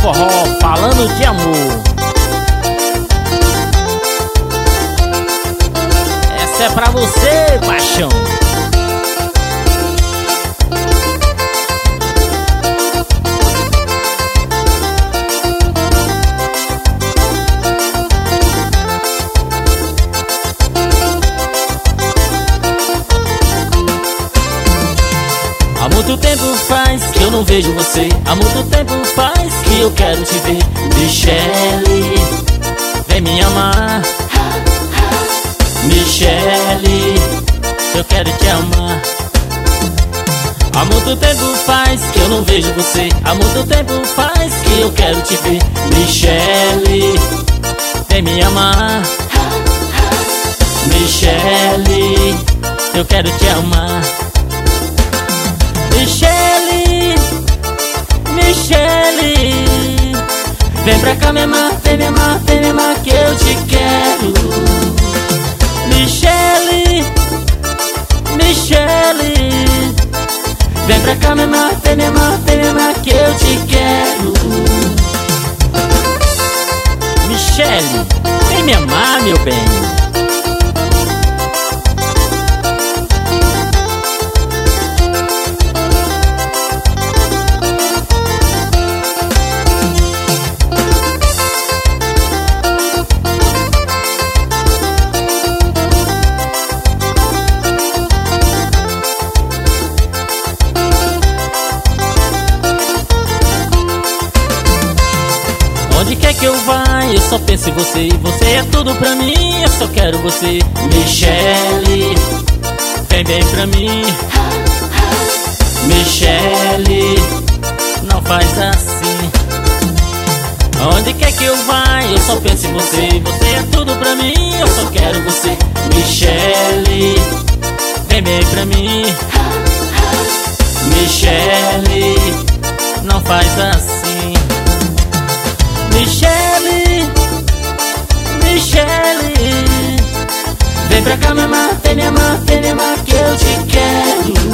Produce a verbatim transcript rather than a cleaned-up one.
forró, falando de amor. Essa é pra você, paixão. Há muito tempo faz que eu não vejo você. Há muito tempo faz que eu quero te ver. Michele, vem me amar. Michele, eu quero te amar. Há muito tempo faz que eu não vejo você. Há muito tempo faz que eu quero te ver. Michele, vem me amar. Michele, eu quero te amar. Michele, Michele, vem pra cá me amar, vem me amar, vem me amar que eu te quero. Michele, Michele, vem pra cá me amar, vem me amar, vem me amar que eu te quero. Michele, vem me amar, meu bem. Onde quer que eu vá, eu só penso em você. Você é tudo pra mim, eu só quero você. Michele, vem bem pra mim. Michele, não faz assim. Onde quer que eu vá, eu só penso em você. Você é tudo pra mim, eu só quero você. Michele, vem bem pra mim. Michele, não faz assim. Michele, Michele, vem pra cá me amar, vem me amar, vem me amar que eu te quero.